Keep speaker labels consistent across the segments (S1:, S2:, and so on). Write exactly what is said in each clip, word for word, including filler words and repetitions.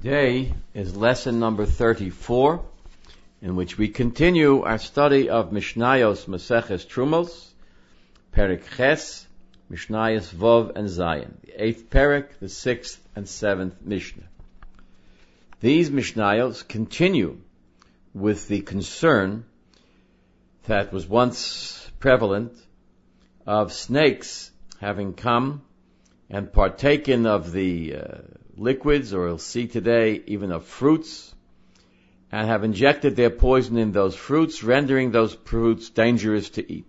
S1: Today is lesson number thirty-four, in which we continue our study of Mishnayos Maseches Trumos, Perek Ches, Mishnayos Vov and Zayin, the eighth Perek, the sixth and seventh Mishnah. These Mishnayos continue with the concern that was once prevalent of snakes having come and partaken of the uh, liquids, or you'll see today even of fruits, and have injected their poison in those fruits, rendering those fruits dangerous to eat.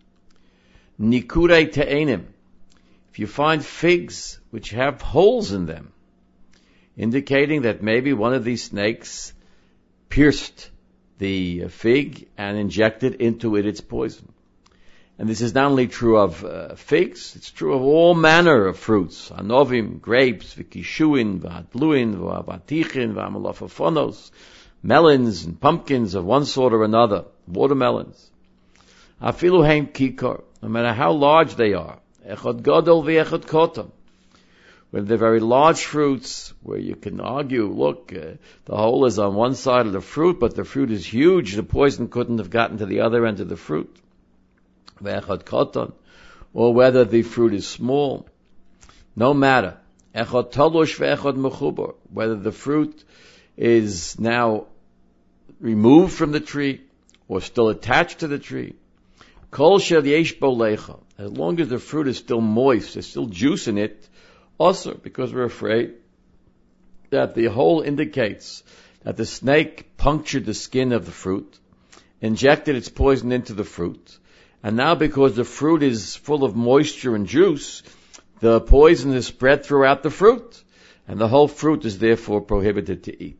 S1: Nikure te'enim. If you find figs which have holes in them, indicating that maybe one of these snakes pierced the fig and injected into it its poison. And this is not only true of uh, figs, it's true of all manner of fruits. Anovim, grapes, v'kishuin, v'hatluin, v'avatichin, v'amalafafonos, melons and pumpkins of one sort or another, watermelons. Afilu heim kikar, no matter how large they are, echad gadol v'echad kotam. When they're very large fruits, where you can argue, look, uh, the hole is on one side of the fruit, but the fruit is huge, the poison couldn't have gotten to the other end of the fruit. Ve'echad koton, or whether the fruit is small, no matter. Echad talosh ve'echad mechubar, whether the fruit is now removed from the tree or still attached to the tree. Kol shel yesh bo lecha, as long as the fruit is still moist, there's still juice in it, also because we're afraid that the hole indicates that the snake punctured the skin of the fruit, injected its poison into the fruit, and now because the fruit is full of moisture and juice, the poison is spread throughout the fruit, and the whole fruit is therefore prohibited to eat.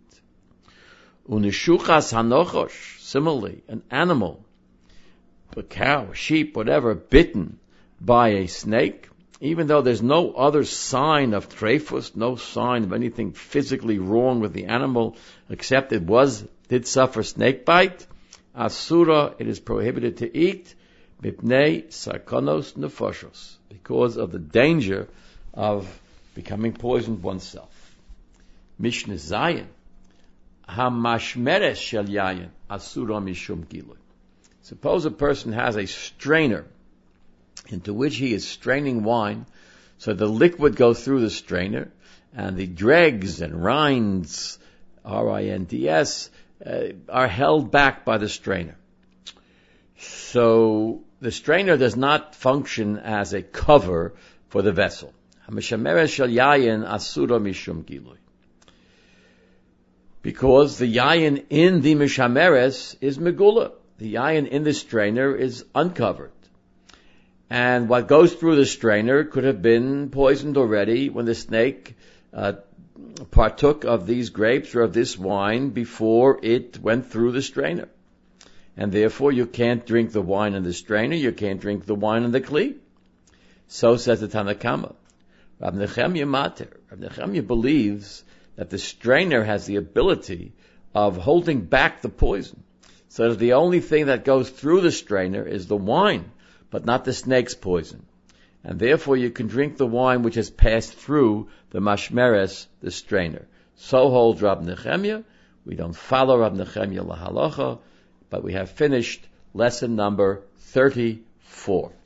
S1: Unishuchas hanochosh, similarly, an animal, a cow, a sheep, whatever, bitten by a snake, even though there's no other sign of trephus, no sign of anything physically wrong with the animal, except it was, did suffer snake bite, asura, it is prohibited to eat, mipnei sarkonos nefoshos, because of the danger of becoming poisoned oneself. Mishnah Zayin, hamashmeres shel yayin, asura mishum gilui. Suppose a person has a strainer into which he is straining wine, so the liquid goes through the strainer, and the dregs and rinds, R I N D S, uh, are held back by the strainer. So the strainer does not function as a cover for the vessel. Hameshameres shel yayin asura mishum gilui. Because the yayin in the mishameres is megula. The yayin in the strainer is uncovered. And what goes through the strainer could have been poisoned already when the snake uh, partook of these grapes or of this wine before it went through the strainer. And therefore you can't drink the wine in the strainer, you can't drink the wine in the kli. So says the Tanakama. Rav Nechemya Mater. Rav Nechemya believes that the strainer has the ability of holding back the poison. So that the only thing that goes through the strainer is the wine, but not the snake's poison. And therefore you can drink the wine which has passed through the mashmeres, the strainer. So holds Rav Nechemya. We don't follow Rav Nechemya lahalacha, but we have finished lesson number thirty-four.